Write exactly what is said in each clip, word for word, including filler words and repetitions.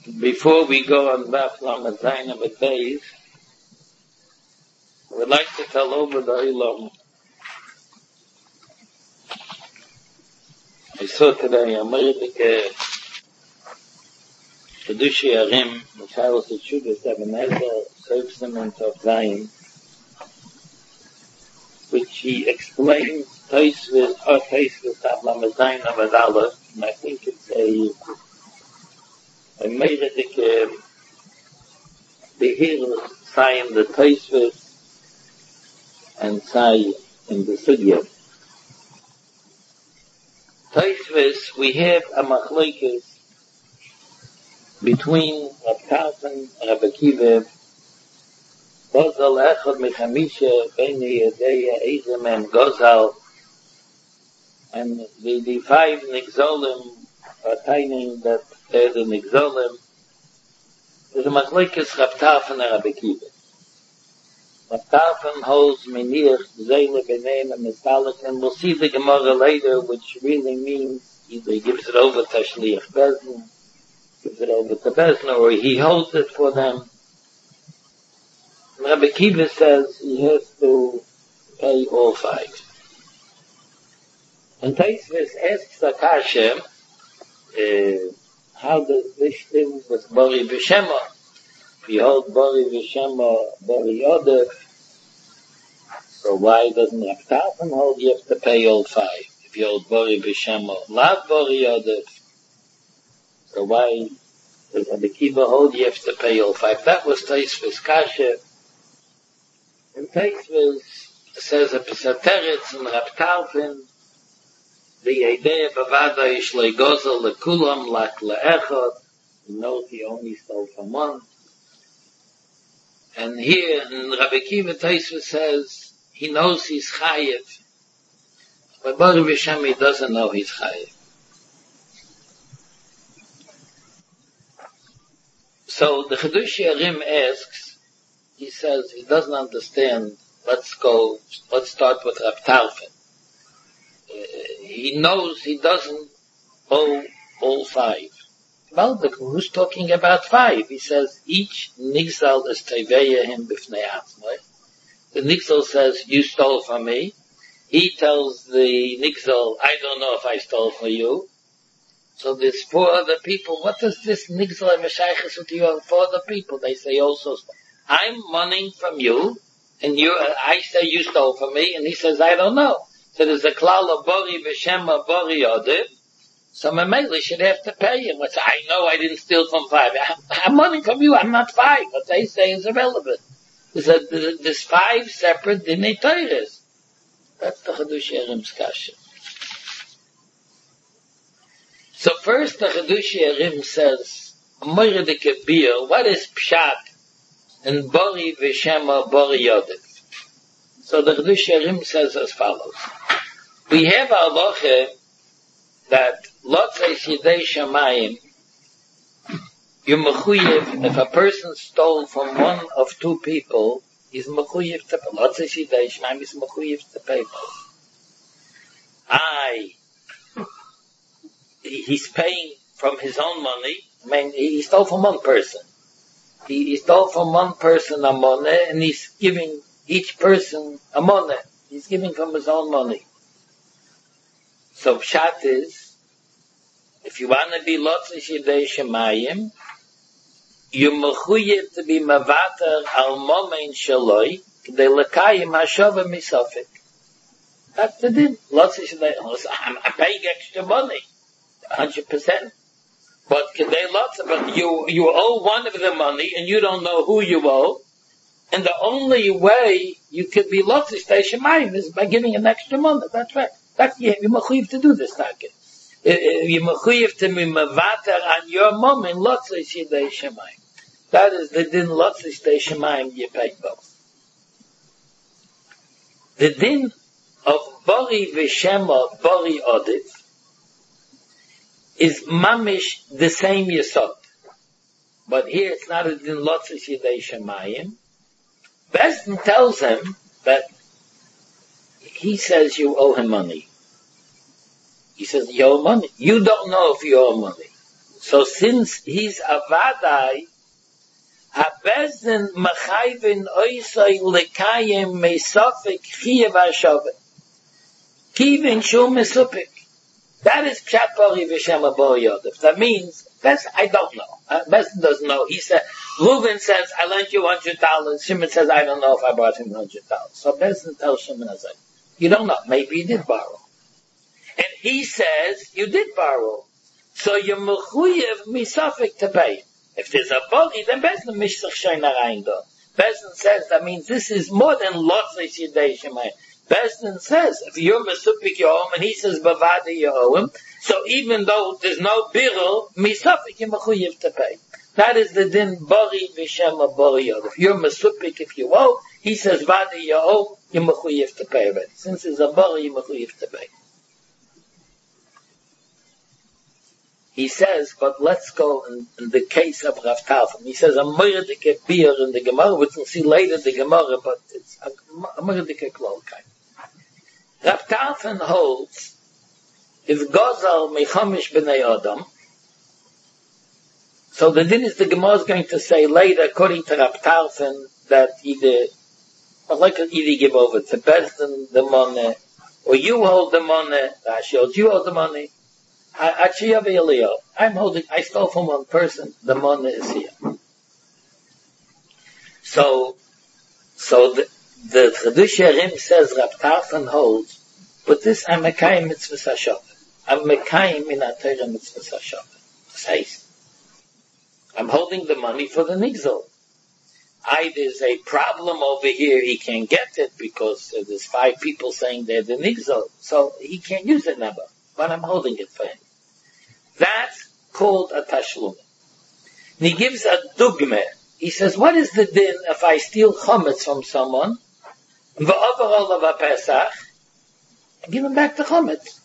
Before we go on Daf Lamed Zayin Amud Beis, I would like to tell over the Olam. I saw today a American Kedushi Arim, the Charles of Shubas Ebenezer, Servicement of Zayin, which he explains Tosfos or Tosfos Daf Lamed Zayin Amud Aleph, and I think it's a I made it like the hero sign the Tosfos and say in the Sugya. Tosfos, we have a machlokes between Rav Tarfon and Rav Akiva. Gozal echad mechamisha beini yadeya ezem and Gozal, and the, the five nigzolim are taining that they're the nigzolim. There's a machlokes Rav Tarfon and Rav Akiva. Rav Tarfon holds meniach zele b'neim and mistalik, and we'll see the Gemara later, which really means either he gives it over to Shliach Bezdin, gives it over to Bezdin, or he holds it for them. And Rabbi Akiva says he has to pay all five. And Tosfos asks Akasha, uh, how does this thing with Bori V'Shema? If you hold Bori V'Shema, Bori Yodef, so why doesn't Rav Tarfon hold you have to pay all five? If you hold Bori V'Shema, Lav Bori Yodef, so why does Rabbi Akiva hold you have to pay all five? That was Tosfos Kasha. And Tosfos says a Pesateretz and Rav Tarfon, the idea bavada ish legozel lekulam lak leechad. You know he only stole from one. And here, in Rabbi Akiva, Tosfos says he knows he's chayiv, but Bori V'Shema he doesn't know he's chayiv. So the Chedushi Arim asks, he says he doesn't understand. Let's go. Let's start with Rav Tarfon. Uh, he knows he doesn't owe all five. Well, the who's talking about five? He says each nigzal is teveya him b'fnei atzmai. The nigzal says you stole from me. He tells the nigzal, I don't know if I stole from you. So there's four other people. What does this nigzal have a shaykhus with you and four other people? They say also, I'm money from you, and you. I say you stole from me, and he says I don't know. So there's a klal of Bori V'Shema Bori Yodef. So Mamela should have to pay him. Which I know I didn't steal from five. I'm, I'm money from you. I'm not five. What they say is irrelevant. There's, a, there's five separate dinei Torahs. That's the Chedushi Arim's kasha. So first the Chedushi Arim says, Moira de Kabir, what is Pshat in Bori V'Shema Bori Yodef? So the Chedushi Arim says as follows. We have a halacha that Lotzei Yidei Shamayim, you're mechuyev, if a person stole from one of two people, he's mechuyev to pay. Lotzei Yidei Shamayim is mechuyev to pay. I, he's paying from his own money. I mean, he stole from one person. He, he stole from one person a money, and he's giving each person a money. He's giving from his own money. So pshat is, if you want to be Lotzei Yidei Shamayim, you're mechuyev to be mavater al momein shaloi k'dei lekayim hashova misofik. That's the din. Lotzei Yidei. I'm paying extra money, hundred percent. But k'dei lotzei, but you you owe one of the money and you don't know who you owe, and the only way you could be Lotzei Yidei Shamayim is by giving an extra money. That's right. That's you're mechuyev to do this target. You're mechuyev to be mavater on your mom in Lotzei Yidei Shamayim. That is the din Lotzei Yidei Shamayim. You pay both. The din of Bori V'Shema Bori Yodef is mamish the same yesod, but here it's not a din Lotzei Yidei Shamayim. Bezdin tells him that he says you owe him money. He says you owe money. You don't know if you owe money. So since he's a vadai, habezin machayvin oisai lekayim meisofik chiyav hashavet. Kivin shul mesupik. That is pshat bari v'shem abor yodef. That means, best, I don't know. Uh, Best doesn't know. He said, Reuven says, I lent you one hundred dollars. Shimon says, I don't know if I brought him one hundred dollars. So Best tells Shimon, I said, you don't know. Maybe you did borrow. And he says, you did borrow. So you're mechuyev misafik to pay. If there's a body, then Best mishsach shoyna reingo. Best says, that means this is more than lotzis yidei shemayim. Besdin says, if you're mesupik you owe him, and he says, bavada you owe him, so even though there's no birul, misupik you mechuyev to pay. That is the din bari v'shem bari yod. If you're mesupik if you owe, he says, vada you owe, you mechuyev to pay already. Since it's a bari, you mechuyev to pay. He says, but let's go in, in the case of Rav Talfon. He says, a mordike beer in the Gemara, which we'll see later the Gemara, but it's a, a mordike klolkai. Rav Talfon holds, if Gozal mechamish b'nei Adam, so the din is the Gemara is going to say later, according to Rav Talfon, that either, well, like either give over to Besdin the money, or you hold the money, Rashi holds you hold the money. I'm holding, I stole from one person, the money is here. So, so the, the Chedush Rim says, Rav Talfon holds, but this I'm Mekayim mitzvah hashavet. I'm Mekayim in a Torah mitzvah hashavet. Says, I'm holding the money for the nigzol. I, there's a problem over here, he can't get it because uh, there's five people saying they're the nigzol, so he can't use it never, but I'm holding it for him. That's called a tashlum. And he gives a dugme. He says, what is the din if I steal chametz from someone, v'overall of a Pesach, and give him back the chametz?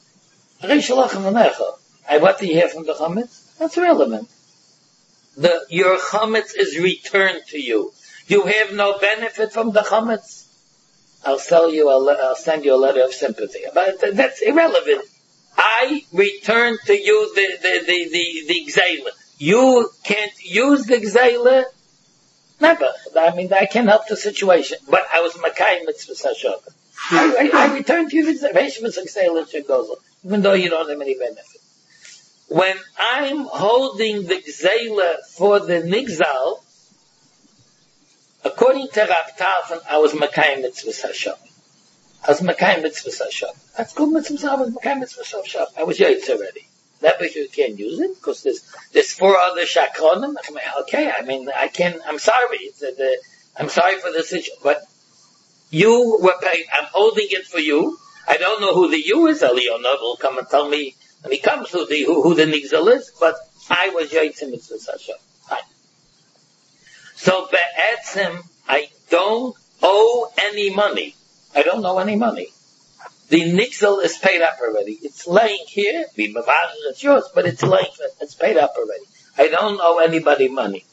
What do you hear from the chametz? That's irrelevant. The, your chametz is returned to you. You have no benefit from the chametz. I'll sell you a, I'll send you a letter of sympathy. But that's irrelevant. I return to you the, the, the, the, the gzeila. You can't use the gzeila? Never. I mean, I can't help the situation. But I was Makayim mitzvah hashavet. I, I, I return to you the gzeila, even though you don't have any benefit. When I'm holding the gzeila for the nigzal, according to Rav Talfon, I was Makayim mitzvah hashavet. I was Makayim mitzvah hashavet. That's good mitzvah. I was Makayim mitzvah hashavet. I was yaitz already. That way you can't use it because there's there's four other shakronim. Okay, I mean I can. I'm sorry. It's a, the, I'm sorry for the situation, but you were paid. I'm holding it for you. I don't know who the you is. Elionov will come and tell me when he comes who the who, who the nigzal is. But I was yaitz mitzvah hashavet. Fine. So be'etzim, I don't owe any money. I don't owe any money. The nixel is paid up already. It's laying here. It's yours, but it's laying. It's paid up already. I don't owe anybody money.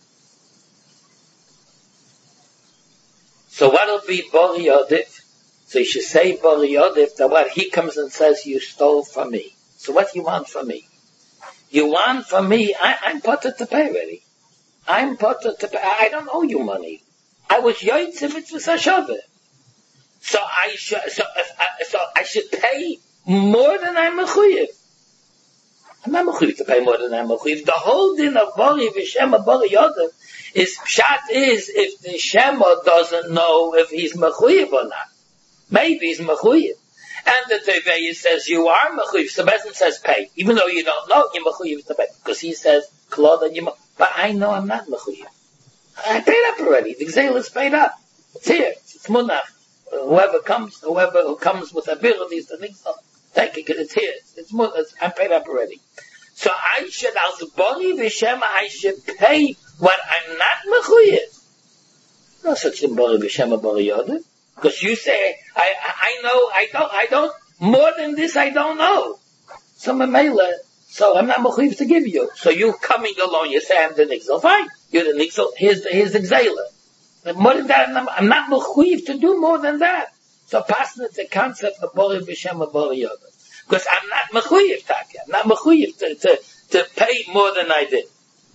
So what'll be Bori Yodif? So you should say Bori Yodif that what he comes and says you stole from me. So what do you want from me? You want from me? I, I'm potter to pay already. I'm potter to pay. I don't owe you money. I was yoitz if it was a shavet. So I should, so if I, so I should pay more than I'm mechuyev. I'm not mechuyev to pay more than I'm mechuyev. The whole din of Bari v'Shema Bari Yodef is pshat is if the Shema doesn't know if he's mechuyev or not. Maybe he's mechuyev. And the Teveya says you are mechuyev. So Bezin says pay, even though you don't know you're mechuyev to pay, because he says klod and you. But I know I'm not mechuyev. I paid up already. The gzeil is paid up. It's here. It's munach. Whoever comes, whoever who comes with abilities, the things, take it, it's here. It's, it's I'm paid up already. So I should, as Bori v'Shema, I should pay what I'm not mechuyev. No such thing, Bori v'Shema, Bori Yodef. Because you say, I, I know, I don't, I don't, more than this I don't know. So Mamela, so I'm not mechuyev to give you. So you coming along, you say I'm the nixel, fine. You're the nixel, here's the, here's the gzeila. More than that, I'm not mechuyev to do more than that. So passing it the concept of Bori v'Shema Bori Yodef. Because I'm not mechuyev, Taki. I'm not mechuyev to, to, to pay more than I did.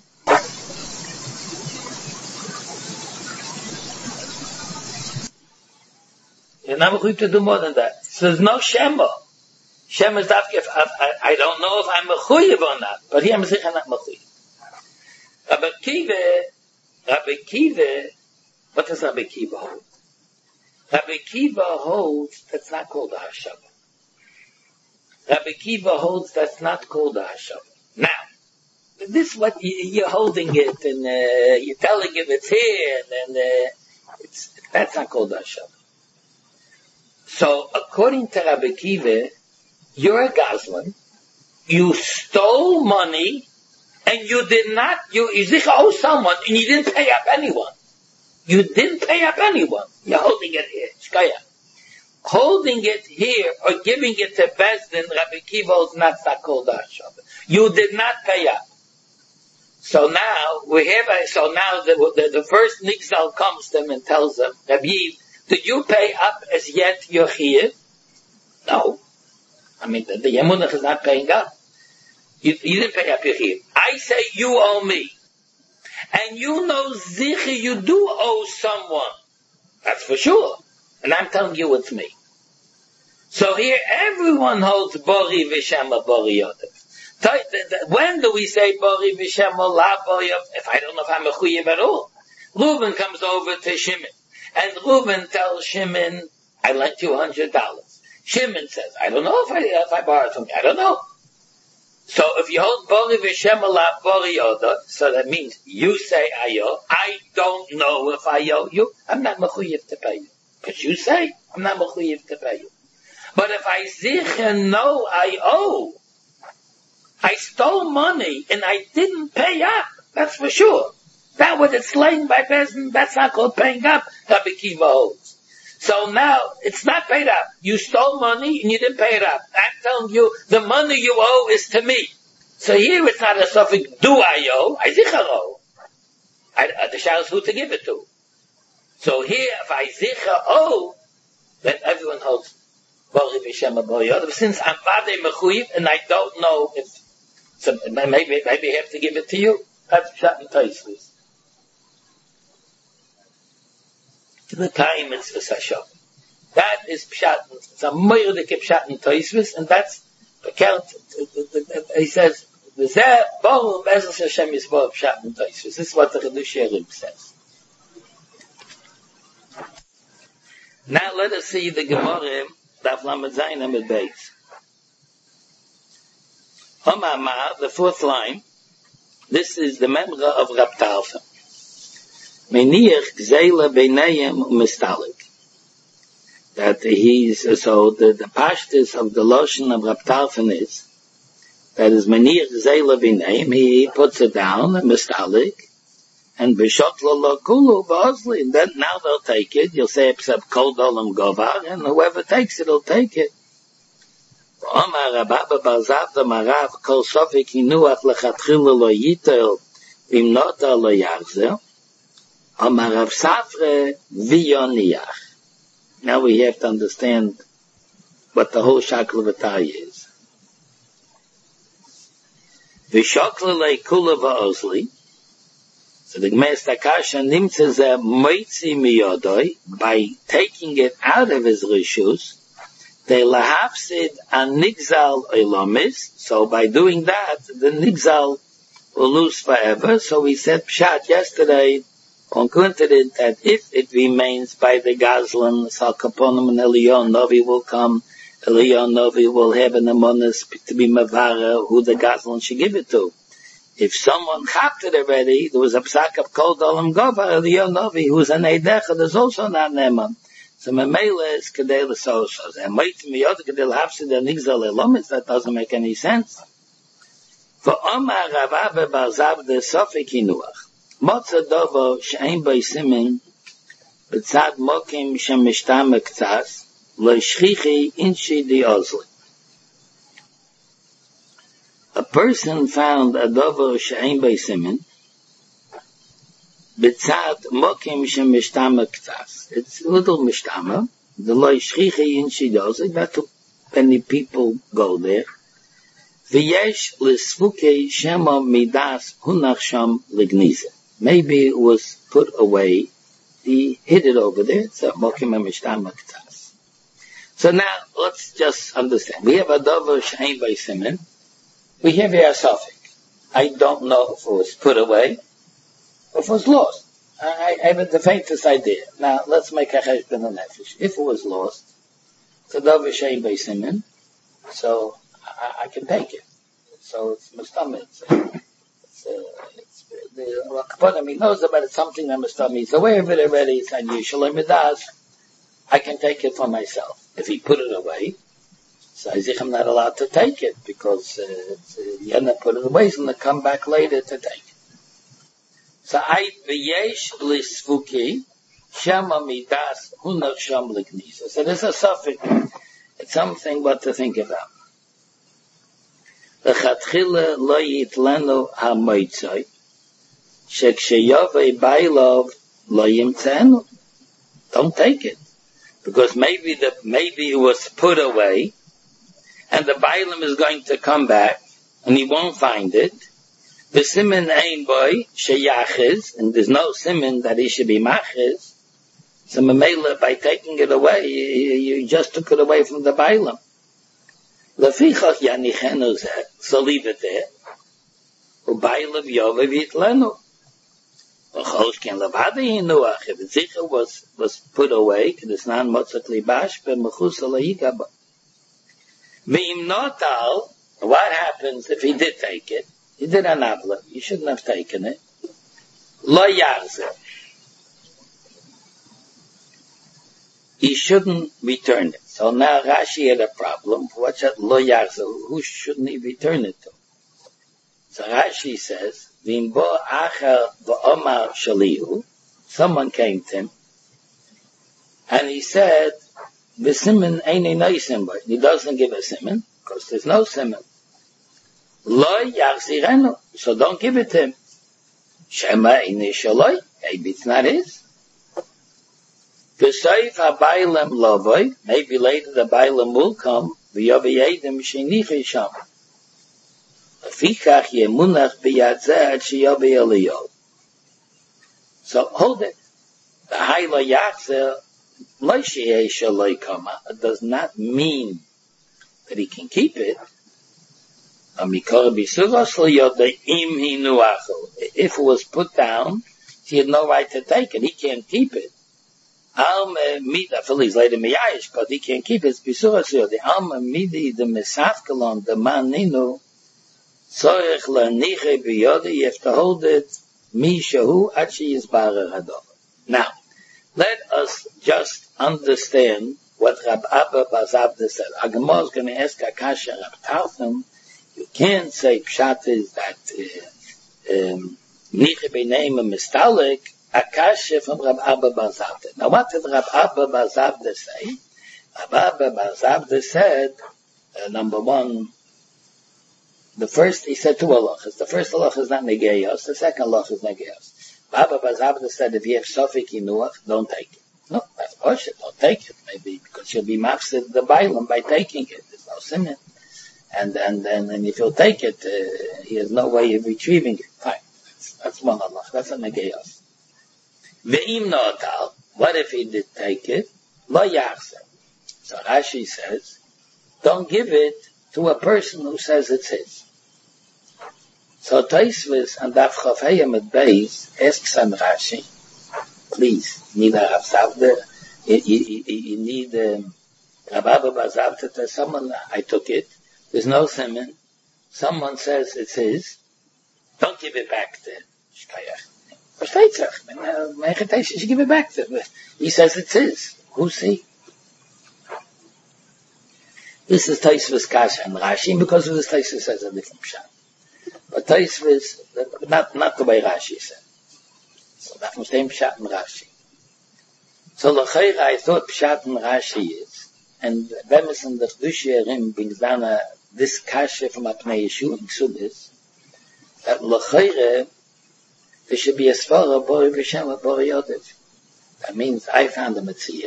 You're not mechuyev to do more than that. So there's no shema. Shema is that if I, I, I don't know if I'm mechuyev or not, but here I'm saying I'm not mechuyev. Rabbi Kiva, Rabbi Kiva, what does Rabbi Kiva hold? Rabbi Kiva holds that's not called a hashava. Rabbi Kiva holds that's not called a hashava. Now, this is what you, you're holding it and uh, you're telling him it's here and uh, it's that's not called a hashava. So, according to Rabbi Kiva, you're a Gazlan, you stole money, and you did not, you, you owe someone, and you didn't pay up anyone. You didn't pay up anyone. You're holding it here. Shkaya. Holding it here, or giving it to Bezdin, Rabbi Kiva is not called hashava. You did not pay up. So now, we have, so now the, the, the first Nixal comes to him and tells him, Rabbi Yiv, did you pay up as yet your chiyuv? No. I mean, the, the Yemunach is not paying up. You, you didn't pay up your chiyuv. I say you owe me. And you know zichi, you do owe someone. That's for sure. And I'm telling you it's me. So here everyone holds Bori V'Shema Bori Yodev. When do we say Bori V'Shema La Bori Yodev? If I don't know if I'm a chuyev at all. Reuben comes over to Shimon. And Reuben tells Shimon, I lent you a hundred dollars. Shimon says, I don't know if I, if I borrowed from you. I don't know. So if you hold Bori V'Shema La Bori Yodev, so that means you say Ayo, I don't know if I owe you. I'm not mechuyev to pay you. But you say, I'm not mechuyev to pay you. But if I zicha know I owe, I stole money and I didn't pay up, that's for sure. That what it's laying by Bezdin, that's not called paying up, Rabbi Kiva holds. So now, it's not paid up. You stole money and you didn't pay it up. I'm telling you, the money you owe is to me. So here it's not a suffix, do I owe? I zicha owe. I, uh, the shah is who to give it to. So here, if I zicha owe, then everyone holds Bori V'Shema Bori Yodev. Since I'm Vadei Mechuyev and I don't know if, so maybe, maybe I have to give it to you. That's Pshat and Tosfos. To the time it's a Sashov. That is Pshat, it's a Moirdik Pshat and Tosfos, and that's, he says, V'zeh Boru Be'ezus Hashem Yisbor Pshat and Tosfos. This is what the Chedush Yerim says. Now let us see the Gemara, Daf Lamed Zayin Amud Beis. Omar, the fourth line, this is the memra of Rab Tarfon. Meniach gzeila beinayim mistalik. That he's, so the, the pashtus of the lotion of Rab Tarfon is, that is meniach gzeila beinayim, he puts it down, mistalik, and b'shotla lo kulu ba'ozli, and then now they'll take it, you'll say, except kol dolam govar, and whoever takes it, will take it. Omar Rabba Barzav the Marav kol sofik hinuach lechatchila lo yitel v'im nota lo yachzer. Omar Rav Safre v'yoniach. Now we have to understand what the whole shakla v'tay is. V'shokla le'kula v'ozli. So the Gemara Stakasha nimtzeh zeh moitzi miyodoi, by taking it out of his rishus, they lahafsid an nigzal oilomis. So by doing that, the nigzal will lose forever. So we said pshat yesterday on coincident that if it remains by the Gazlan, Salkaponim and Eliyon Novi will come. Eliyon Novi will have an amonis to be mavara who the Gazlan should give it to. If someone chapped it already, there was a psak of kol dolam gova, Eliyon Novi, who's an eidecha, there's also not neman. So Mamela is Kedei L'Sosos. And wait to me, other Kedei L'Hapsid and Nigzal Elomis, that doesn't make any sense. For Omar Ravav Barzav de Sofik Hinuach. Motza Dovo She'en Boi Simen B'tzad Mokim Shem Mishtam Ektzas Lo Shchichi Inchi Di Ozli. A person found a Dovo She'en Boi Simen B'tzad mokim shem mishtama k'tas. It's a little mishtama. The loy shchichi in shidozik. Not too many people go there. V'yesh l'sfuke shema midas hunach sham ligniza. Maybe it was put away. He hid it over there. So mokim mishtam maktas. So now let's just understand. We have a dover shein by simen. We have here a suffix. I don't know if it was put away or if it was lost. I, I have the faintest idea. Now let's make a cheshbon on nefesh. If it was lost, it's a dover shein by simen. So I, I can take it. So it's mustami. It's, it's, uh, it's the Rakaponim, he knows about it, something that mustami is aware of it already. It's unusual. I can take it for myself. If he put it away, so I think I'm not allowed to take it because uh, it's, uh, you end up put it away, and they come back later to take it. So I v'yesh l'sfuki shema midas hunach sham l'gnisa. So this is a suffix. It's something what to think about. L'chatchila lo yitlenu ha'moitzai sheksheyovei bailov lo yimtzenu. Don't take it. Because maybe the, maybe it was put away, and the Bailam is going to come back, and he won't find it. The siman ein boy, sheyachiz, and there's no siman that he should be machiz. So Mamela, by taking it away, you, you just took it away from the Bailam. Lefichach yanichenu zeh, so leave it there. Ubailav yovev yitlenu. If the was was put away, it's not motzak libash, but mechusa lehigaba. V'im notal, what happens if he did take it? He did an avla. You shouldn't have taken it. Lo yarzer. He shouldn't return it. So now Rashi had a problem. What's that? Lo yarzer. Who shouldn't he return it to? So Rashi says, V'imbo acher v'omar shalihu, someone came to him, and he said, V'simen ain't no simen. He doesn't give a simen, because there's no simen. Lo yachzirenu, so don't give it to him. Shema ain't shaloi, maybe it's not his. V'soif ha'bailam lovoi, maybe later the bailam will come, v'yoveyedim shenichi sham. So hold it. The Hayla Yachzer Loishiyeh Shaloi Kama does not mean that he can keep it. If it was put down, he had no right to take it. He can't keep it. He's later Miyayish, but he can't keep it. The Alma Midi, the Mesafkalon, the Maninu, you have to hold it, mishahu achi yisbarer hadov. Now, let us just understand what Rab Abba bar Zabda said. Agamor is going to ask Akasha Rab Tarfon. You can't say pshat is that niche b'neim a mistalik. Akasha from Rab Abba bar Zabda. Now, what did Rab Abba bar Zabda say? Rab Abba bar Zabda said, uh, number one. The first, he said two halachas. The first halach is not negeyos. The second halach is negeyos. Baba bar Zabda said, if you have sofik inuach, don't take it. No, that's bullshit. Don't take it. Maybe because you'll be mafsid the bailam by taking it. There's no siman. And, and, and, and if you'll take it, uh, he has no way of retrieving it. Fine. That's, that's one halach. That's a negeyos. Ve'im no'atal. What if he did take it? Lo yachzer. So Rashi says, don't give it to a person who says it's his. So Taisvis and Daf Chafayim at Beis asks on Rashi, please, you need a Rav Zavda, you, you, you need um, Rav Abba bar Zabda to tell someone, I took it, there's no siman, someone says it's his, don't give it back to Shkayach. Versteht sich, mein Getesh is give it back to him. He says it's his. Who's he? This is Taisvis Kasha and Rashi, because of this Taisvis says a different pshat. But Taisvis, not, not the way Rashi said. So that was the same pshat and Rashi. So l'chayra, I thought pshat and Rashi is, and Bemis and the Chdushi Yerim brings down a, this Kasha from Apnei Yeshu in Ksubis, that l'chayra, there should be a svara bori v'shem bori yodev. That means I found a Metziyah.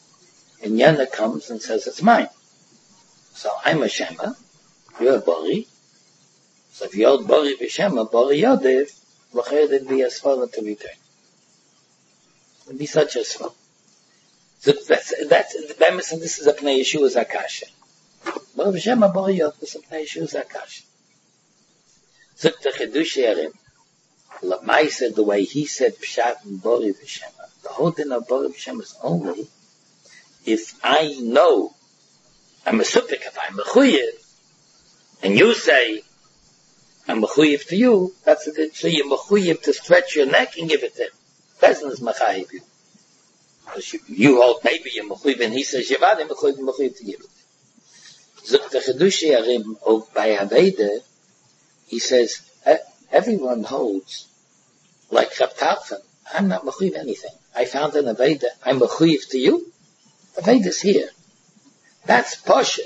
And Yana comes and says it's mine. So I'm a Shema, you're a Bori, So if you hold Bori V'Shema, Bori Yodif, l'chayr it'd be a svara to return. It'd be such a svara. So that's, that's, the premise, and this is a Pnei Yeshua's Akasha. Bori V'Shema, Bori Yodif, is a Pnei Yeshua's Akasha. So the Chidush Yerim, Lamai said the way he said Pshat and Bori V'Shema, the whole thing of Bori V'Shema is only if I know I'm a supik, if I'm a chuyev, and you say I'm a chuyev to you, that's a good, so you're mechuyev to stretch your neck and give it to him. Bezin is mechayev you. Because you, you hold, maybe you're mechuyev, and he says Yevad, I'm mechuyev, mechuyev to give it. Zuk the Chidush Yarim, of by Aveda, he says, everyone holds, like Rab Tarfon, I'm not mechuyev anything. I found an Aveda, I'm mechuyev to you. Aveda is here. That's Poshet.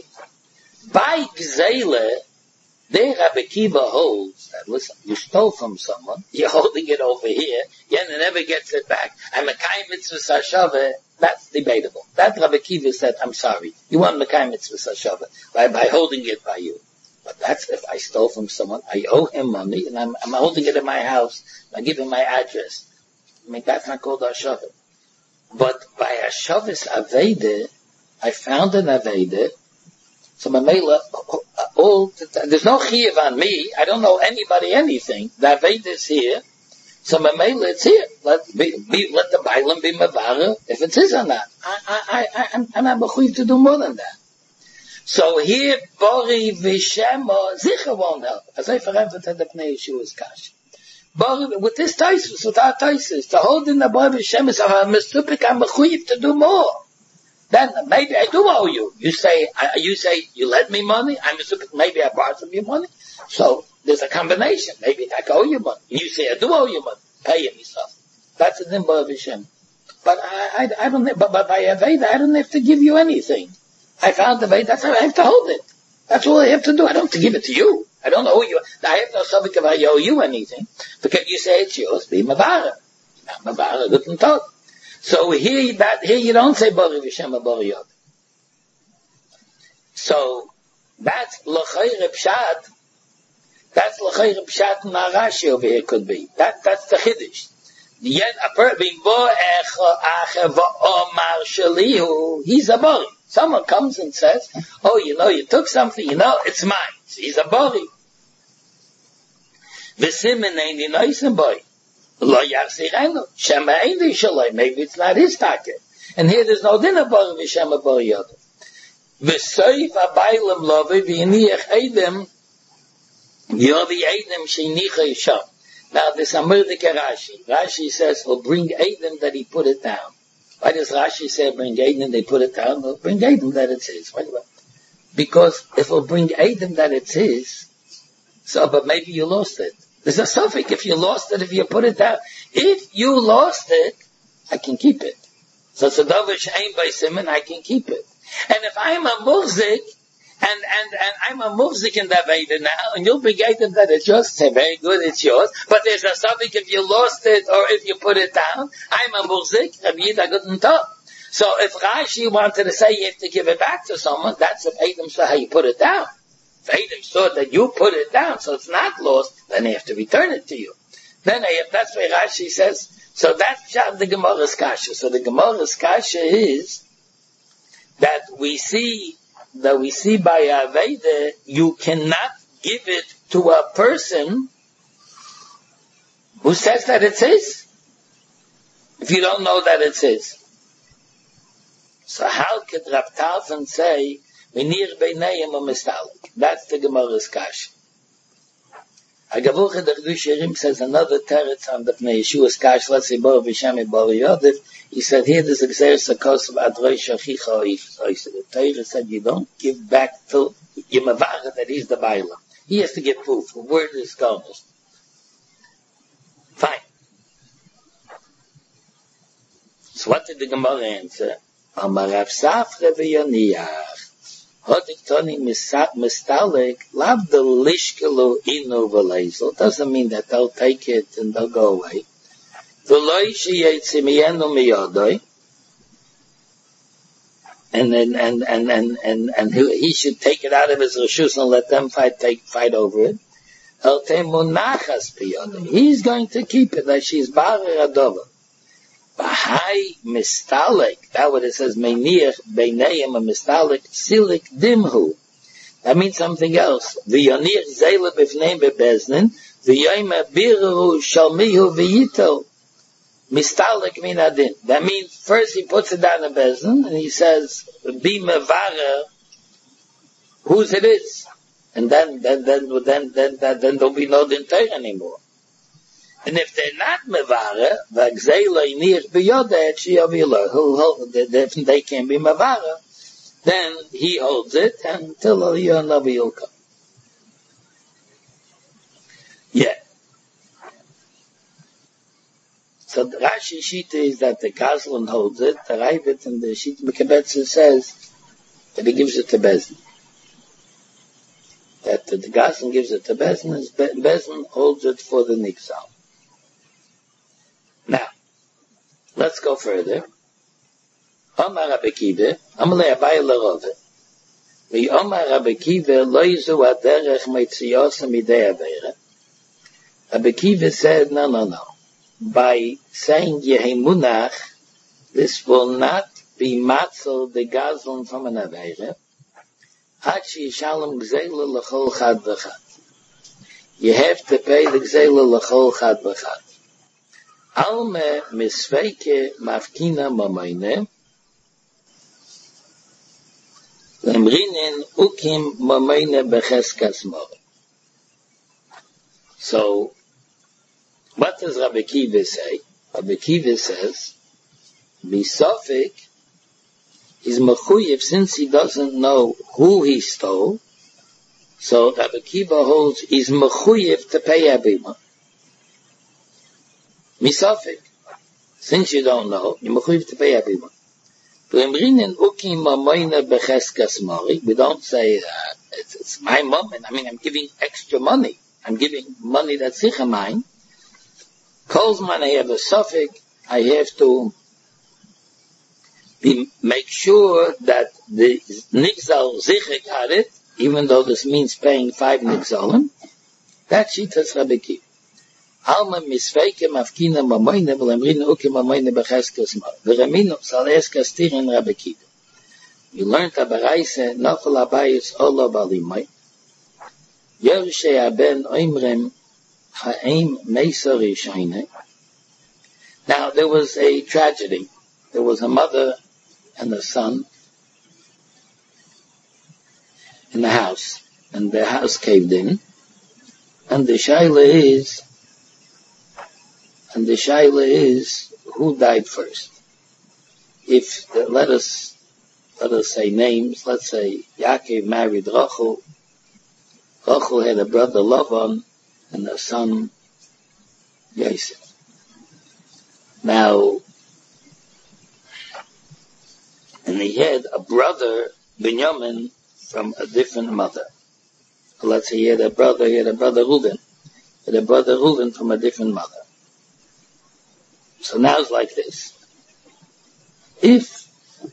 By Gzeile, there Rabbi Kiva holds that, listen, you stole from someone, you're holding it over here, Yena never gets it back, I'm a Mekayim Mitzvah Sashava, that's debatable. That Rabbi Kiva said, I'm sorry, you want Mekayim Mitzvah Sashava, by, by holding it by you. But that's if I stole from someone, I owe him money, and I'm, I'm holding it in my house, I give him my address. I mean, that's not called Ashava. But by Ashavis Aveda, I found an Aveda, so Mamela, all, there's no Chiyav on me, I don't know anybody anything, the Aveda is here, so Mamela, it's here. Let, be, be, let the Bailam be Mavara, if it's his or not. I, I, I, I'm, I'm not mechuyev to do more than that. So here, Bori V'Shema, Zicha won't help. As I forever said the Pnei Yeshua's Kash. Bori, with this Taisus, with our Taisus, to hold in the Bori V'Shema, is I'm a stupid, I'm mechuyev to do more. Then maybe I do owe you. You say, I, you say, you lent me money. I'm a stupid, maybe I borrowed from you money. So there's a combination. Maybe I owe you money. You say, I do owe you money. Pay him yourself. That's a Nimba of Hashem. But I, I, I don't, but, but by Aveda, I don't have to give you anything. I found the Aveda, that's how I have to hold it. That's all I have to do. I don't have to give it to you. I don't owe you. I have no subject if I owe you anything. Because you say it's yours, be Mavara. Not Mavara, didn't talk. So here, that, here you don't say Bori V'Shema Bori Yod. So, that's L'chayre Pshat, that's L'chayre Pshat and Arashi over here could be. That, that's the Chiddush. Yet, a per, Bimbo Echa Acha V'Omar Shalihu, he's a Bori. Someone comes and says, oh, you know, you took something, you know, it's mine. So he's a Bori. V'Simen Eini Noisen Bori. Maybe it's not his target. And here there's no dinner Bori V'Shema Bori Yodif. V'soif abaylam love v'yiniach edem yovi edem sheinicha yisham. Now this Amurdika Rashi. Rashi says he'll bring edem that he put it down. Why does Rashi say bring edem they put it down? He'll bring edem that it's his. Because if he'll bring edem that it's his, so but maybe you lost it. There's a suffix if you lost it, if you put it down. If you lost it, I can keep it. So it's a davar she'ein by siman, I can keep it. And if I'm a muvzik, and, and, and I'm a muvzik in that Aveda now, and you'll be gated that it's yours, say very good, it's yours, but there's a suffix if you lost it, or if you put it down, I'm a muvzik, Rabbi Yida couldn't talk. So if Rashi wanted to say you have to give it back to someone, that's if Adam saw how you put it down. If Adam saw that you put it down, so it's not lost, then they have to return it to you. Then I, that's why Rashi says, so that's the Gemara's Kasha. So the Gemara's Kasha is that we see, that we see by Aveda, you cannot give it to a person who says that it's his, if you don't know that it's his. So how could Rab Tarfon say, Minir beinayim u'mistalik? That's the Gemara's Kasha. Agavucha the Chidush Yerim says another teretz on the Pnei Yeshua's Kasha, let's say Bori V'Shema Bori Yodif. He said here there's a Gzeir Sakos of Adroi Shachicha Oif. So he said, the Torah said you don't give back to Yemavara that he's the Bailam. He has to get proof. The word is garnished. Fine. So what did the Gemara answer? Amar Rav Safra v'Yoniach. Hodik Toni Mistalek, lav the lishkelu inu v'leizel. Doesn't mean that they'll take it and they'll go away. V'loi sheyetzimienu miyodoi. And then, and, and, and, and, and he should take it out of his reshus and let them fight, take, fight over it. He's going to keep it that she's barer adova. Bahai mistalik. That what it says. Meiniach beinayim a mistalik silik dimhu. That means something else. V'yonich zela b'fnei bebeznin. V'yoyma biru shalmihu v'yito. Mistalik min adin. That means first he puts it down in bezin and he says, "Be mevara whose it is," and then then then then then then, then there'll be no din Torah anymore. And if they're not mevara, v'gzeila inich b'yodet sheyavilah, if they can't be mevara, then he holds it until Aliyah Navi will come. Yeah. So the Rashi Shita is that the Gazlan holds it, the Ravid and the Shita Mekabetza says that he gives it to Bezdin. That the, the Gazlan gives it to Bezdin, and Be- Bezdin holds it for the Nixal. Now, let's go further. Omar Rabbi Kiva, Amalei Abai Lerove. Vi Omar Rabbi Kiva lo yizu aderech meitziyosa midei avera. Rabbi Kiva said, no, no, no. By saying Yehemunach, this will not be matzel the gazlan from an avera. Hachi shalom gzeila l'chol chad v'chad. You have to pay the gzeila l'chol chad v'chad. Alme misveike mafkina mamayne. Lemrinin ukim mamayne becheskas mori. So, what does Rabbi Kiva say? Rabbi Kiva says, Bisofik is mechuyev, since he doesn't know who he stole, so Rabbi Kiva holds he's mechuyev to pay everyone. Misofik, since you don't know, you're mechuyev to pay everyone. We don't say uh, it's, it's my moment. I mean, I'm giving extra money. I'm giving money that's sicher mine. Calls man, I have a suffix. I have to be, make sure that the nixal sicher got it, even though this means paying five nixalim. That shitas Rabbi Kiva. Alma misveike mafkina mamoyne v'lemrina uke mamoyne b'cheskas mar. V'raminu saleskas tirin Rabbi Kiva. You learned abaraise nafal abayis ola balimay. Yershe aben oimrem ha'im meisa rishayne. Now there was a tragedy. There was a mother and a son in the house, and the house caved in. And the shaila is, and the shaila is, who died first? If, the, let us, let us say names, let's say Yaakov married Rachel, Rachel had a brother Lavan, and a son Yosef. Now, and he had a brother, Binyamin, from a different mother. Let's say he had a brother, he had a brother Reuben, he had a brother Reuben from a different mother. So now it's like this. If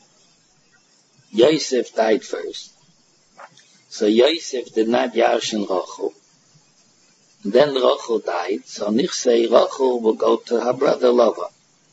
Yosef died first, so Yosef did not yarshin Rachel, then Rachel died, so nicht say Rachel will go to her brother Lavan.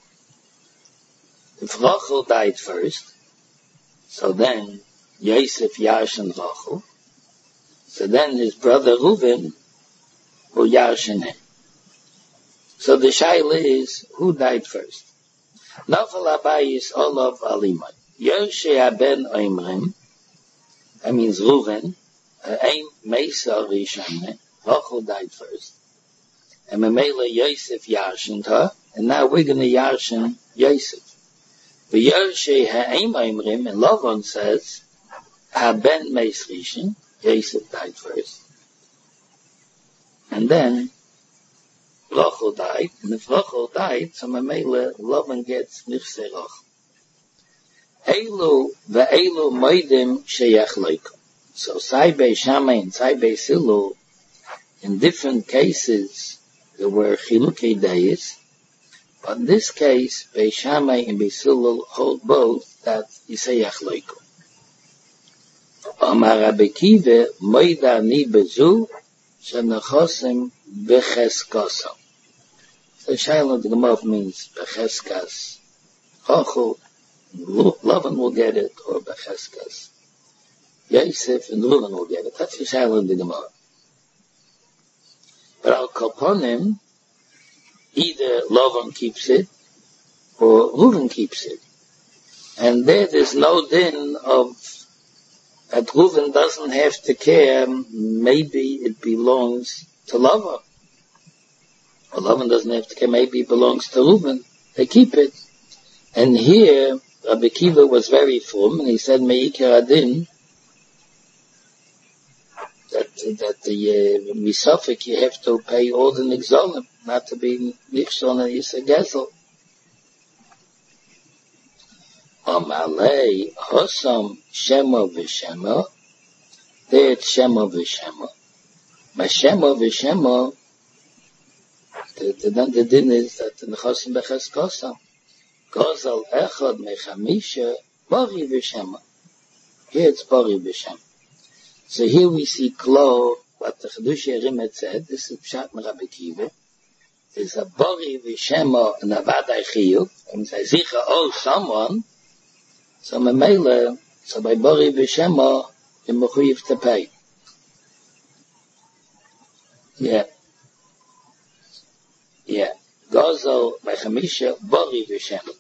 If Rachel died first, so then Yosef yarshin Rachel, so then his brother Reuben will yarshin him. So the shaila is, who died first? Nafal abayis olav alimay. Yershe aben oimrim, that means Reuven, aim meisa rishayne, Rachel died first. And Memela Yosef yarshin her, and now we're going to yarshin Yosef. The Yershe ha'aim oimrim, and Lavan says, haben meis rishin, Yosef died first. And then, Rachel died, and if Rachel died, so Mamela Lavan gets Nichse Rachel. Eilu ve'eilu moedim sheyach leikum. So Saibei Shammai and Saibei Silu, in different cases, there were Chilukei Deis, but in this case, Bei Shammai and Bei Silu hold both that Yisayach leikum. Amar Rabbi Kiva moeda ni bezu shenechosim becheskosam. So Shaila the Gemara means becheskas. Chochel, Lavan will get it, or becheskas. Yosef and Reuven will get it. That's the Shaila the Gemara. But Al Koponim, either Lavan keeps it, or Reuven keeps it. And there, there's no din of that Reuven doesn't have to care, maybe it belongs to Lavan. Or Lavan doesn't have to care, maybe it belongs to Reuven. They keep it. And here, Rabbi Kiva was very firm, and he said, Me'ikar adin, that, that the, uh, Misafik, you have to pay all the Nigzolim, not to be Nichshon and Yisa Gezel. Amalei, Hosam, Shema v'Shema, there it's Shema v'Shema. But Shema v'Shema, the, the, the din is that the Nechosim b'Ches Kosam, Gozal Echad Mechamisha, Bari v'Shema. Here it's Bari v'Shema. So here we see Klo, what the Chedush Yerim said, this is Pshat Rabbi Kiva, there's a Bari v'Shema and a Vadai Chiyuv, and say Zicha oh someone, so Memele, so by Bari v'Shema, in Mechuyev to pay. Yeah. Yeah. Gozo by Chamisha, Bari v'Shema.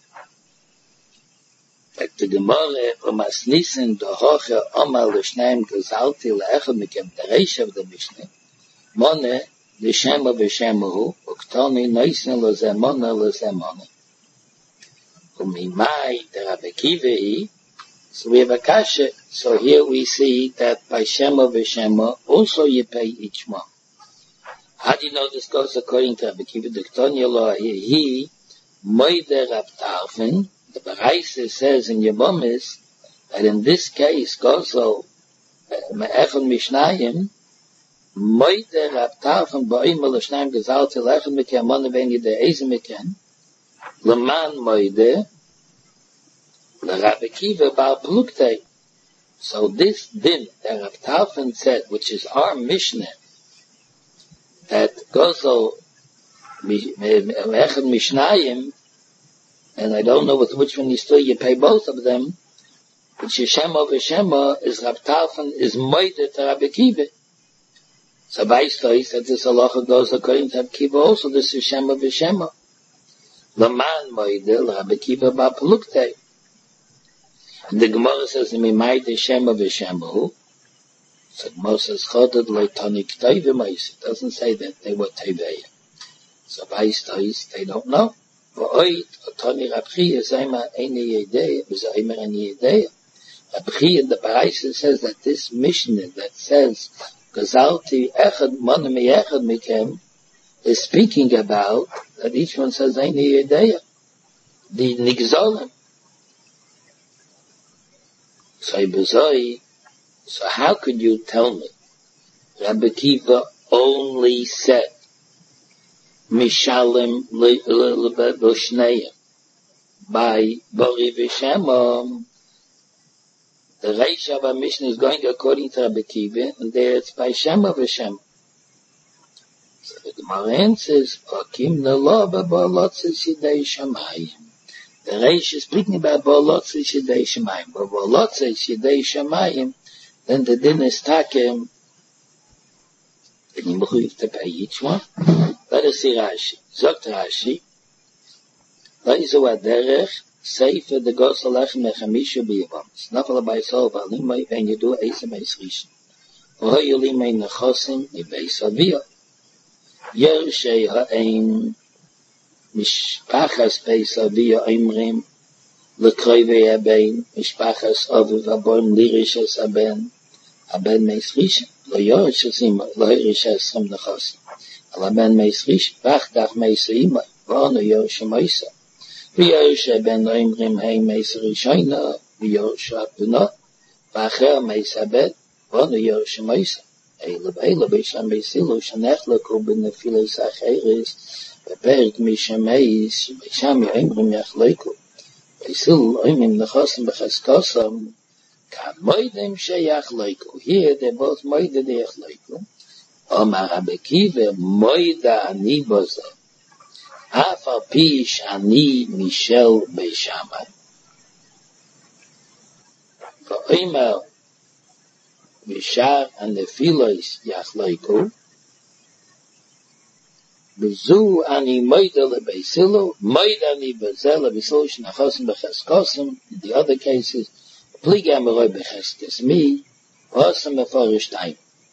Like the Gemara, Omas Nissen, Dohoche, Omal, L'shneim, Gazalti, L'echad, Mikem, the Reish of the Mishnah, Mone, L'shema v'Shemahu, Uktoni, Noisen, L'zemone, L'zemone. Umimai, the Rabbi Kiva, so we have a kasha. So here we see that by Shema v'Shema, also you pay each one. How do you know this goes according to Rabbi Kiva? The Ktonia law here, he, Moide Rab Tarfin, the Baraisa says in Yevomis, that in this case, Gozo, Me'echon Mishnayim, Moide Rab Tarfin, Ba'im L'shnayim Gezalti, L'echon Mikem, Mone V'en Yidei Ezim Mikem, L'man Moide, L'Rabbi Kiva Bar Pluktei. So this din that Rav Tarfon said, which is our Mishnah, that Gozo Echad Mishnayim, and I don't know with which one you still, you pay both of them, which is Shema v'Shema, is Rav Tarfon, is Moide to Rabbi Kiva. So Baista, he said this halacha goes according to Rabbi Kiva also, this is Shema v'Shema. L'man Moide, Rabbi Kiva Bar Pluktei. And the Gemara says, Mimayde Shema v'Shemahu. So the Gemara says, Chodad le'tanik toivim. It doesn't say that they were teveya. So Baista, they don't know. V'oit, Otoni Rabchia, Zayma, Eini Yedeya, V'zayma, Eini Yedeya. Rabchia, the Baraisa says that this Mishnah that says, Gazalti Echad, Mona Mi Echad Mikem, is speaking about that each one says, Eini Yedeya. The Nigzolim. So, so how could you tell me? Rabbi Kiva only said, Mishalem l'shneim by Bari v'Shema. The Reish of our Mishnah is going according to Rabbi Kiva, and there it's by Shema v'Shema. So the Gemara answers, Akim nelo b'ba'alotzes yidei shamayim. The Reish is speaking about Ba'alotzes yidei shamayim. But Ba'alotzes yidei shamayim, then the din is takem, and you have to pay each one. Let us see Rashi. Zogt Rashi, Leizu aderech, Seifer de Gosel Lechem Echamisha b'Yevomis. Nafal b'Yisrael v'alimay, and you do Eisem Eis Rishon. V'hoy yolimay nechosim, Yibeis Aviyah. Yershei ha'ein, Mishpachas Beis Aviyah Imrim, L'kroivei Abein, Mishpachas Aviv Aboim, Lirishas Aben, Aben Meis Rishon. Lo Yorshas Ima, Lo Yorshas Chem Nechosim. Al Aben Meis Rishon, V'achdach Meis Imay, V'onu Yorsham Oisa. V'Yorshas Ben Imrim Hei Meis Rishona, V'Yorshas Abuna, V'acher Meis Abed, V'onu Yorsham Oisa. Eile V'eile B'Yisham Beisilu, Shanechleku B'Nefilas Acheres, בפרק משמייס, בשם יאמרים יחלקו, ויסילו אומרים נכוסם בחזקוסם, כמוידם שיחלקו, here they both moided יחלקו, Omar Rabbi Kiva, moida ani bozo. Af al pi shani mishel beishamai. V'omer mishar anefilos yachloiku. B'zu ani moida lebeisilu, moida ani bozo lebeisilu shnachosim b'cheskosim. In the other cases, pliga ameroi b'cheskes mi, v'osam meforish time.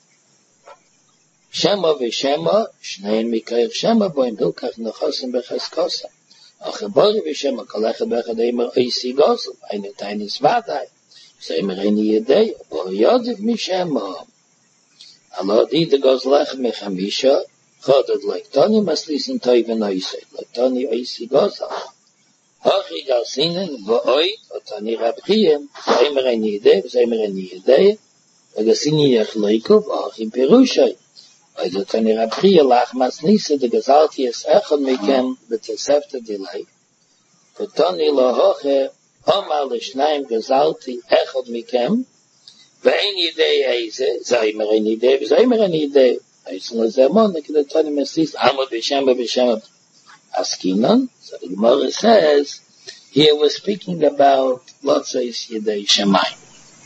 Shema v'shema, shnein mikayach shema boim hilkach nechosim b'cheskosim. Achebori v'shema kolechad b'echad eimer oisi gosel, eine tainis vadai. Seimer eini yedei, bo yodiv mishema. Alo di de gozlech mechamisha, chodad leiktoni maslisin toiven oisei, leiktoni oisi gosel. Hochi galsinen v'oi, otani rabchiem, seimer eini yedei, seimer eini yedei, v'gasini yachloiku, v'hochi pirushai. Weil der Tani Rabchia lach masnise de gezalti es echon mikem betesefte delay. Der Tani lohoche omal l'shnaim gezalti echon mikem ve'en yidei eize zaymer en yidei v'zaymer en yidei eisen l'zemon nek der Tani masnise amod v'shema v'shema askinon. So the Gemara says here we're speaking about lotzais yidei shemayim.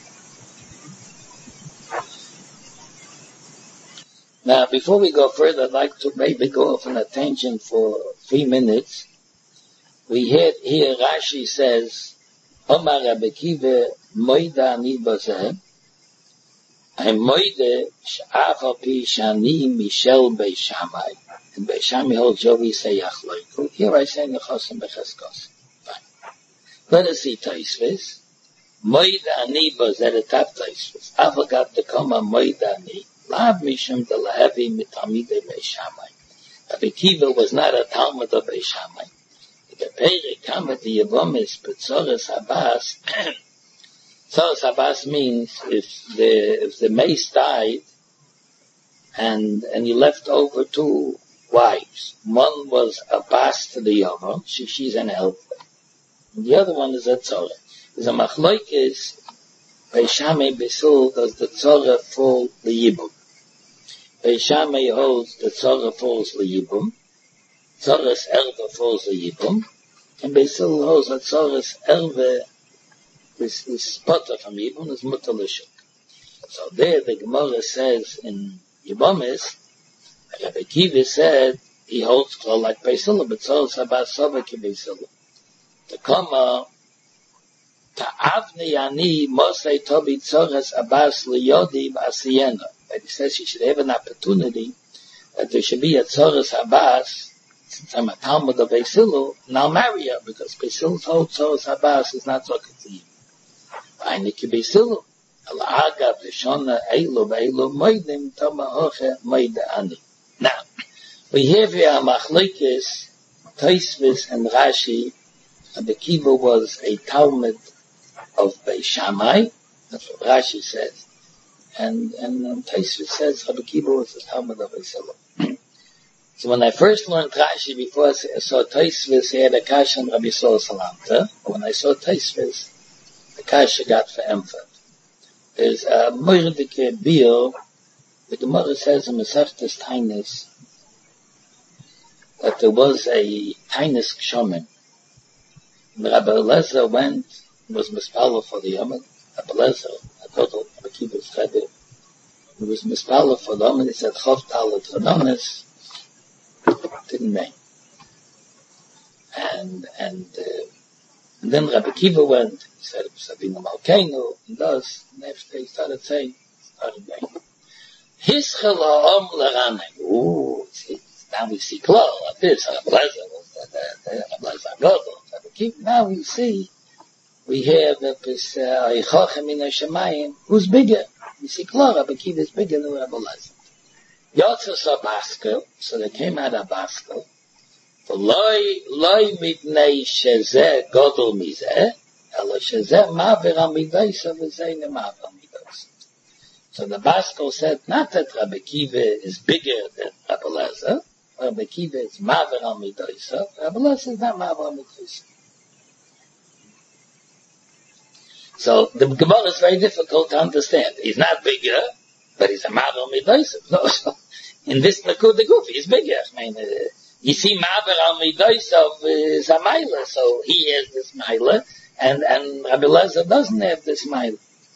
Now, before we go further, I'd like to maybe go off on a tangent for three minutes. We hear here Rashi says, Omar Rabbi Kiva moida ani bazeh, and moida sh'af al pi shani mishel beishamai. And beishamai holds Jovi say yachloiku. Here I say nechosim becheskos. Fine. Let us see Taisvis. Moida ani bazeh, the top Taisvis. Avogat the koma moida ani. Lav mishum de lahevi mitamide beishamai. Rabbi Kiva was not a Talmud of beishamai. The Peri Kamet the Yevomis Petzoras Abbas. Petzoras Abbas means if the if the mace died and and he left over two wives. One was Abbas to the Yovam, she she's an elder. And the other one is a Tzorah. There's a Machlokes beishamai besul, does the Tzorah fall the Yibum? Beishamai holds the Tzorah falls the Yibum. Tzorah's Erve falls the Yibum. And Beisil holds that Tzorah's Erve is, is spotter from Yibum, is Mutter L'Shuk. So there the Gemara says in Yibomis, Rabbi Kiva said, he holds Klal like Beisil, but Tzorah's Abbas Sova ki Beisil. The Koma, Ta'avni Ani Mosei Tobi Tzorah's Abbas L'Yodi B'Asiyena. But he says she should have an opportunity that there should be a Tzorah's Abbas, since I'm a Talmud of Beisilu, and I'll marry her, because Beisil's whole Tzorah's Abbas is not talking to you. Ayniki Beisilu, Al-Aga, Vishona, Eilu, Eilu, Moidim, Toma Hoche, Moida Ani. Now, we have here a Machlokes, Tosfos and Rashi. Rabbi Kiva was a Talmud of Beishamai, that's what Rashi says. And, and um, Tosfos says Rabbi Kiva was a Talmud of Beisilum. So when I first learned Rashi, before I saw Tosfos, he had a kasha on Rabbi Yisrael Salanter. When I saw Tosfos, the kasha got for Emfad. There's a Moirdike Bir, the Gemara says in Masechtas Tainis, that there was a Tainis Kshomen. Rabbi Eliezer went, was Mispala for the Yomad. Rabbi Eliezer, I told him, Rabbi Kiva's Cheder, he was Mispala for the Yomad, he said, Chov Talat Radonis, didn't rain. And, and, uh, and then Rabbi Kiva went, he said, Sabina Malkeinu, and thus, next day he started saying, started rain. Hischel ha'om l'ranei. Ooh, see, now we see Klal, like this, Rabbi Eliezer was the, Rabbi Eliezer Gadol, Rabbi Kiva, now we see, we have this, uh, Eichochem min ha-shemayim, who's bigger? We see Klal, Rabbi Kiva is bigger than Rabbi Eliezer. Yotzos Abaskel, so they came out of Baskel. Loi, loi mitnei shezeh godol mizeh, elo shezeh maver amidosa v'zeh nemaver amidosa. So the Baskel said, not that Rabbi Kiva is bigger than Rabbi Eliezer, Rabbi Kiva is maver amidosa, Rabbi Eliezer is not maver amidosa. So the Gemara is very difficult to understand. He's not bigger, but he's a maver amidosa. No, so in this Nakuda Gufi is bigger. I mean, uh, you see Maver al Midois of uh, Zamaila, so he has this Maila, and, and Rabbi Lezer doesn't have this Maila.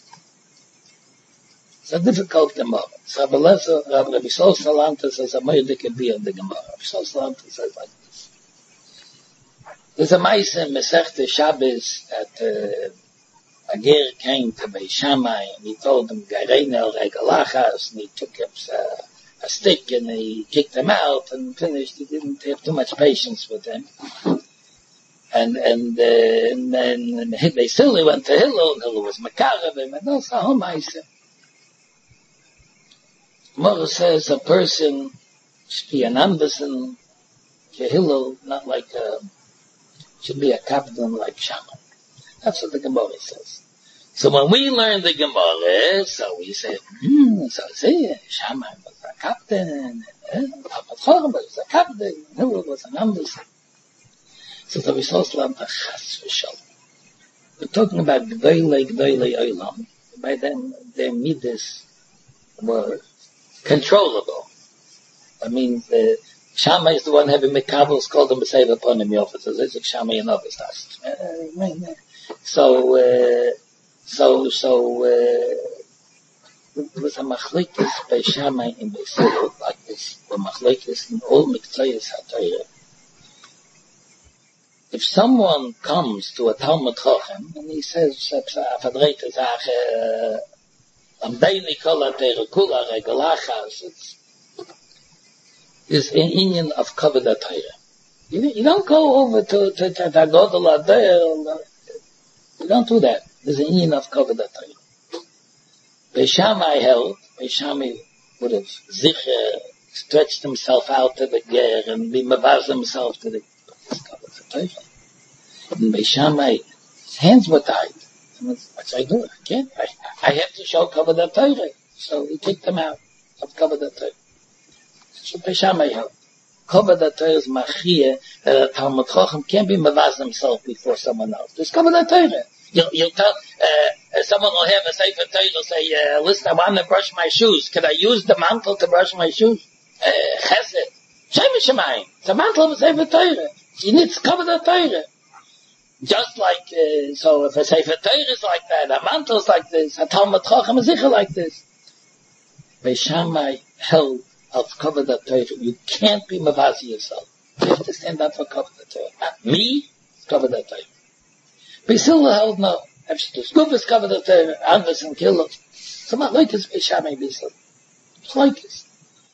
It's a difficult Gemara. So Rabbi Lezer, Rabbi Sol Salanta says, a Moedik can be on the Gemara. Rabbi Sol Salanta says like this. There's a Maisa in Masechta Shabbos that uh, a ger came to Beis Shammai and he told him, Gareina el Regalachas, and he took him uh, a stick and he kicked him out and finished. He didn't have too much patience with him. And, and, uh, and then and they still he went to Hillel, and Hillel was Makarabim, and that's a whole Maisa. Mora says a person should be an Anderson, Hillel, not like a, should be a captain like Shammai. That's what the Gemara says. So when we learn the Gemara, so we say, hmm, so see, Shammai was a captain, Papa Chorba was a captain, Hillel was an Anderson. So the Risoslam Achas V'Shalom. We're talking about G'doyle, G'doyle Olam. By then, their midas were controllable. I mean, the Shammai is the one having Mekabels called him to save upon him, your officers. It's like Shammai and others. So, uh, so, so, uh, it was a machlekes by Shammai in Beis Hillel, like this, the machlekes in all Miktzayos HaTorah. If someone comes to a Talmud Chochem and he says, "Afadreite Sache, am Deini Kol HaTorah Kula Regalachas," it's is an Indian of Kavod HaTorah. You, you don't go over to to to Godel HaTorah. You don't do that. There's an Indian of Kavod HaTorah. Beis Shammai held, Beis Shammai would have sicher stretched himself out to the ger and be mavaz himself to the Kavod HaTorah. And Beis Shammai, his hands were tied. What should I do? I can't. I, I have to show Kavod HaTorah. So he kicked him out of Kavod HaTorah. So Beis Shammai held. Kavod HaTorah is machia that a Talmud Chochem can't be mavaz himself before someone else. There's Kavod HaTorah. You'll, you'll tell, uh, someone will have a Sefer Torah say, uh, listen, I want to brush my shoes. Can I use the mantle to brush my shoes? Uh, Chesed. Shem Shemayim. It's a mantle of a Sefer Torah. You need to cover the Torah. Just like, uh, so if a Sefer Torah is like that, a mantle is like this, a Talmud Chochem is sicher like this. Beis Shammai held of cover the Torah. You can't be mavazi yourself. You have to stand up for cover the Torah. Not me, cover the Torah. Beis Hillel held no. If the Skufis cover the Torah, Anderson kill it. So not like this Beis Shammai Beis Hillel. It's like this.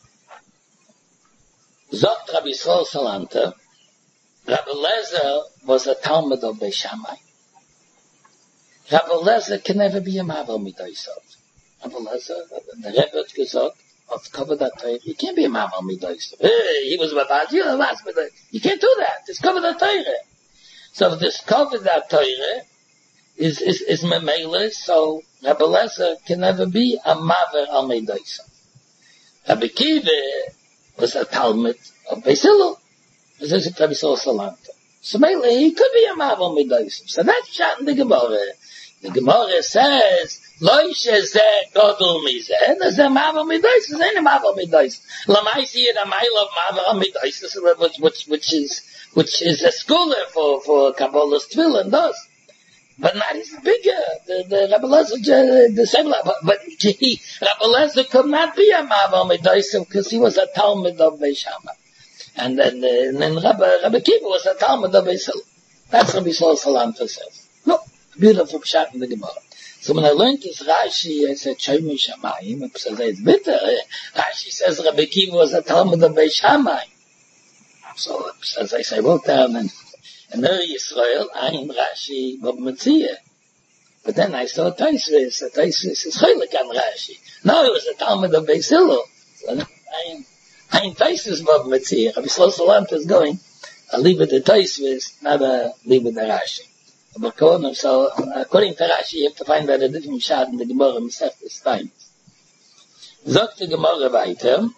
Zogt Rabbi Yisrael Salanta, Rabbi Lezer was a Talmud of Beis Shammai. Rabbi Lezer can never be a Mavel Midaisot. Rabbi Lezer, the Rebbe had gesagt, of cover that Torah, you can't be a Mavel Midaisot. Hey, he was Mavad, you know, last Midaisot. You can't do that. Just cover that Torah. So if this cover that Torah is, is, is Memele, so Rabbi Lezer can never be a Maver al Midaisot. Rabbi Kiva was a Talmud of Beis Hillel. This is Rabbi Yisrael Salanta. So mainly he could be a Mavel Midaisot. So that's shot in the Gemara. The Gemara says, Lo shezeh godol mizeh, and there's a Mavel Midaisot, there's any Mavel Midaisot. Lamaisi is a mile of Mavel Midaisot, which, which, which is, which is a scholar for, for Kabbalah's Tefillah, does. But not is bigger. The, the Rabbi Lezer, the same level. But he, Rabbi Lezer could not be a Mavel Midaisot because he was a Talmud of Beis Shammai. And then, uh, and then Rabbi, Rabbi Kiva was a Talmud of Beis Hillel. That's what Rabbi Yisrael Salanta says. Look, beautiful pshat in the Gemara. So when I learned this Rashi, I said, Shoymi Shamayim, and so it's bitter. Rashi says Rabbi Kiva was a Talmud of Beis Shammai. So as I say, I wrote down, and in Eretz Yisrael, I'm Rashi Bob Metzia. But then I saw Taisvis, Taisvis is Chaylik on Rashi. No, it was a Talmud of Beis Hillel. So I'm, I'm Taisvis Bob Metzia. Rabbi Yisrael Salanta is going, I'll leave it to Taisvis, not a leave it to Rashi. So, according to Rashi, you have to find out a different shot in the Gemara Masechtas Tainus. Sagt the Gemara weiter.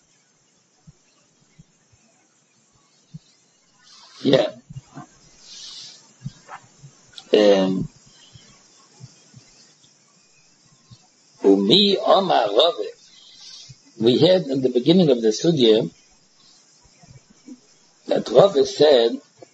Yeah. Um, Umi Omar Rove. we had in the beginning of the sugya that Rava said,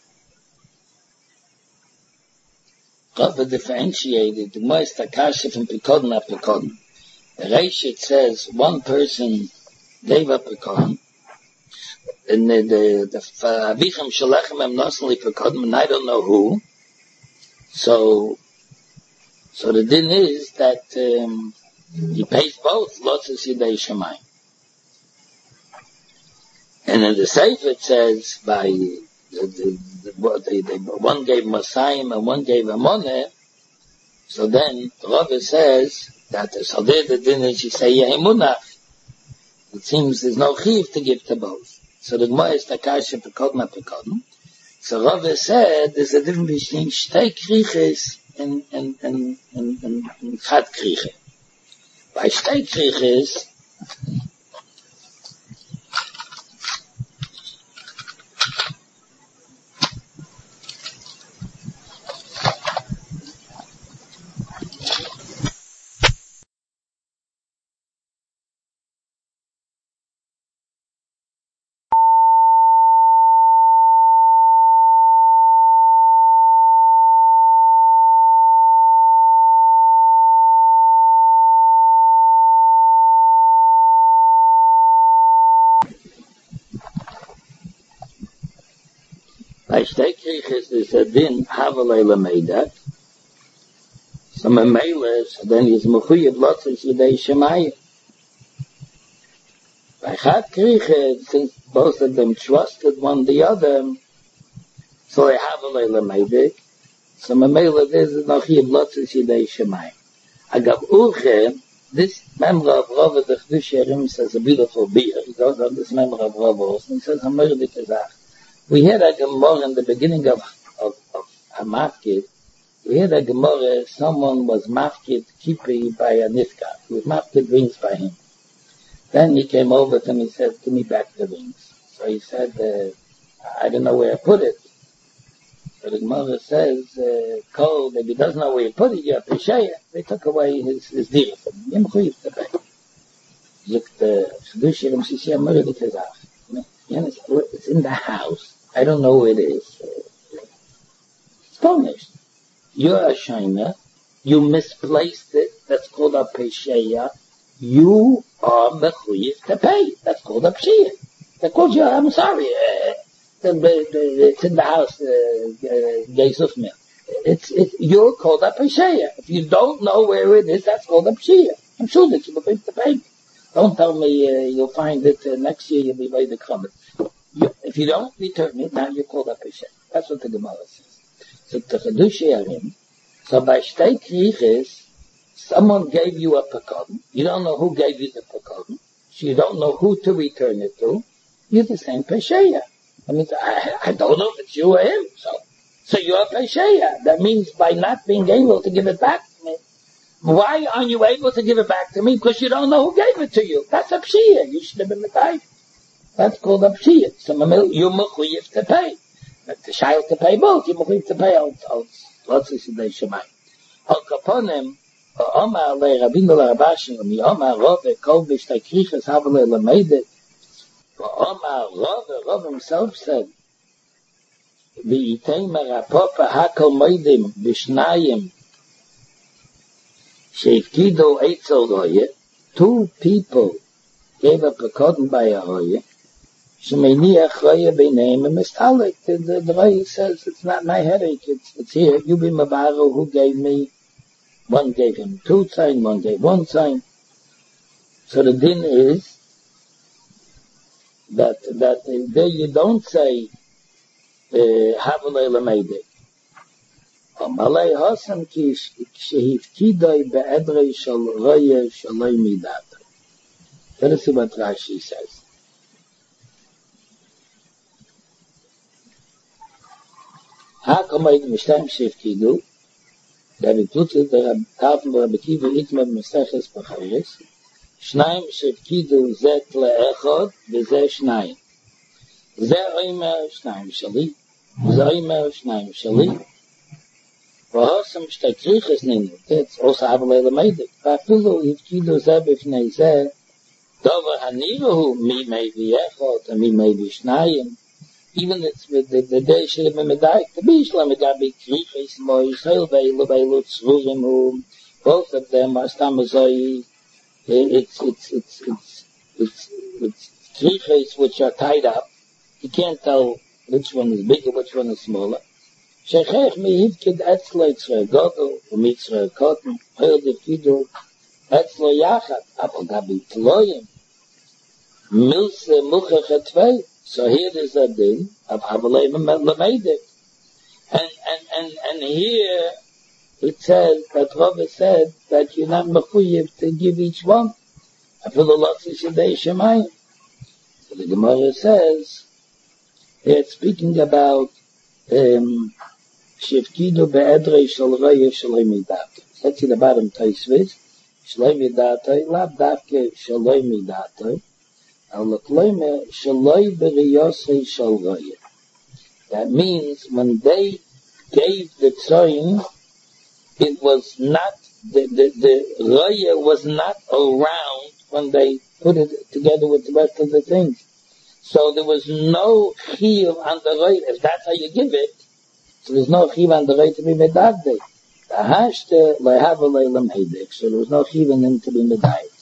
Rava differentiated the most akasha from Pekodin and Pekodin. The Reishit says one person gave up Pekodin, and the the the Avicham Shalechem am nosli Pekodin, and I don't know who. So, so the din is that um, he pays both lotzes yidei shemayim. And in the Sefer it says by the, the, the, the, the one gave Masayim and one gave Amoneh. So then the Rava says that so there the din is you say Yehimunach. It seems there's no chiv to give to both. So the Gemara is Takasha Pekodin Pekodin. So Rava said there's a difference between Shtei Kriches and and and and and, and Chad Kriche. By Shtei Kriches, by Shtei Kriches there's a din Havalei Lameida. So Mamela, so then he's Mechuyev Lotzes Yidei Shemayim. By Chad Kriches, since both of them trusted one the other, so they Havalei Lameida. So Mamela, there's Mechuyev Lotzes Yidei Shemayim. Agav Uche, this member of Rava the Chedush Yerim says a beautiful beer. He goes on this member of Rava also, he says a murder Kazach. We had a Gemara in the beginning of, of, of a mafkid. We had a Gemara, someone was mafkid kipi by a nifka. He was mafkid rings by him. Then he came over to him and said, give me back the rings. So he said, uh, I don't know where I put it. So the Gemara says, uh, Kol, if he doesn't know where he put it, you're Pesheya. They took away his, his deal from him. Yem Chuyiv Tebei. Look, the Chedush Yerim Sisi Amur Dikazach. It's in the house. I don't know where it is. It's punished. You're a shaina. You misplaced it. That's called a pesheya. You are mechuyev to pay. That's called a pshia. They called you. I'm sorry. Uh, the, the, the, it's in the house. Yesuf uh, uh, It's it's you're called a pesheya. If you don't know where it is, that's called a pshia. I'm sure that you will pay the pay. Don't tell me uh, you'll find it uh, next year. You'll be by the comment. You, if you don't return it, now you're called a pesheya. That's what the Gemara says. So the Chedush Yerim. So by Shtei Kriches, someone gave you a pekodin. You don't know who gave you the pekodin. So you don't know who to return it to. You're the same pesheya. I mean, I, I don't know if it's you or him. So, so you're a pesheya. That means by not being able to give it back to me. Why aren't you able to give it back to me? Because you don't know who gave it to you. That's a pshia. You should have been the type. That's called a pshia. So you're mechuyev to pay. But the child to pay both. You're mechuyev to pay out. Lots of Yidei Shemayim. Al kaponim, Omar le Rabbeinu le Rabashim, mi Omar Rove, kol b'shtei kriches havale lemeidet. Omar Rove, Rove himself said, v'yitei merapopa hakol moedim b'shnayim sheifkido eitzel roye. Two people gave up a cotton by a roye. Shemeniach roye b'neim and mistalik. The, the, the roye says, it's not my headache, it's, it's here. You be Mabaru, who gave me. One gave him two sign, one gave one sign. So the din is that that uh, there you don't say Havalei Lameidek. Amalei Hasam ki shehifkidoi be'edrei shal roye shaloi midata. That is what Rashi says. Hakamay Mishnayim shehifkidu. That includes the Tafel Rabbi Kiva Itmad Meseches Pacharis. Shnayim shevkidu zet le'echod v'zeh shnayim. Zeh oimer shnayim shali. Zeh oimer shnayim shali. V'hosam shtei kriches ninu. That's also Havalei Lameidik. V'afilu yivkidu zeh b'fnei zeh Dover hanivahu mi maybe echot and mi maybe shnayim. Even it's with the the day should have been medayik. The bishlam medabi kriches moisel veilu veilu tzvurim. Both of them are stamazoi. It's it's it's it's it's it's kriches which are tied up. You can't tell which one is bigger, which one is smaller. Shechech mi hivkid etzlo itzra godel umitzra kotten. Heil de fidu etzlo yachat. Apel gabi tloyim. Milse muchach etvei. So here is a din of Avalei Lameidik. And, and, and, and here it says that Rava said that you're not mechuyev to give each one. After the lots of Shadei Shemayim. So the Gemara says, it's speaking about, um, Shivkidu be'edrei shal raya shaloi midato. That's in the bottom Taisviz. Shaloi midato, lab davke shaloi midato. That means when they gave the tzoyin, it was not, the, the, the raya was not around when they put it together with the rest of the things. So there was no chiyuv on the raya. If that's how you give it, so there's no chiyuv on the raya to be medagde. So there was no chiyuv in him to be medagde.